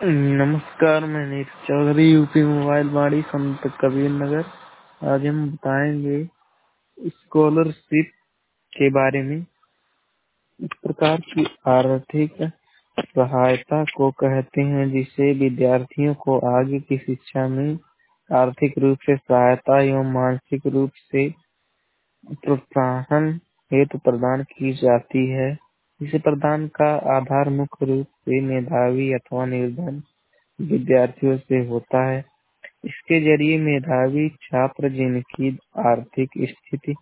नमस्कार, मैं Neeraj Chaudhary, UP mobile बाड़ी, संत कबीर नगर। आज हम बताएंगे स्कॉलरशिप के बारे में। इस प्रकार की आर्थिक सहायता को कहते हैं जिसे विद्यार्थियों को आगे की शिक्षा में आर्थिक रूप से सहायता एवं मानसिक रूप से प्रोत्साहन हेतु प्रदान की जाती है। इसे प्रदान का आधार मुख्य रूप से मेधावी अथवा निर्धन विद्यार्थियों से होता है। इसके जरिए मेधावी छात्र जिनकी आर्थिक स्थिति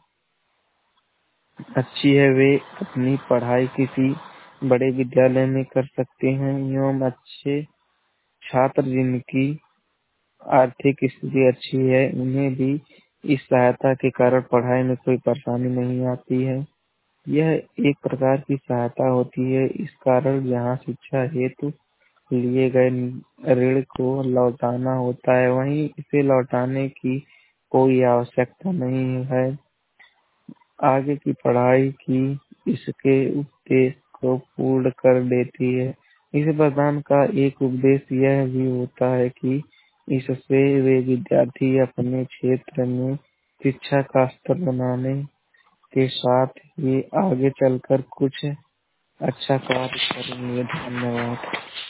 अच्छी है वे अपनी पढ़ाई किसी बड़े विद्यालय में कर सकते हैं एवं अच्छे छात्र जिनकी आर्थिक स्थिति अच्छी है उन्हें भी इस सहायता के कारण पढ़ाई में कोई परेशानी नहीं आती है। यह एक प्रकार की सहायता होती है। इस कारण जहाँ शिक्षा हेतु लिए गए ऋण को लौटाना होता है वहीं इसे लौटाने की कोई आवश्यकता नहीं है। आगे की पढ़ाई की इसके उद्देश्य को पूर्ण कर देती है। इस प्रदान का एक उद्देश्य यह भी होता है कि इससे वे विद्यार्थी अपने क्षेत्र में शिक्षा का स्तर बनाने के साथ ही आगे चलकर कुछ अच्छा कार्य करेंगे। धन्यवाद।